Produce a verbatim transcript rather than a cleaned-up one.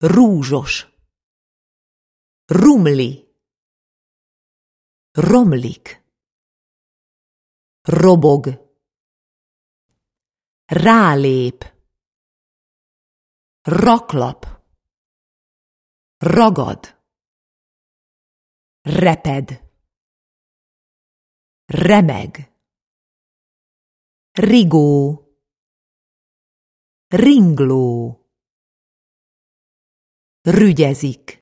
rúzsos, rumli, romlik, robog, rálép, raklap, ragad, reped, remeg, rigó, ringló, rügyezik.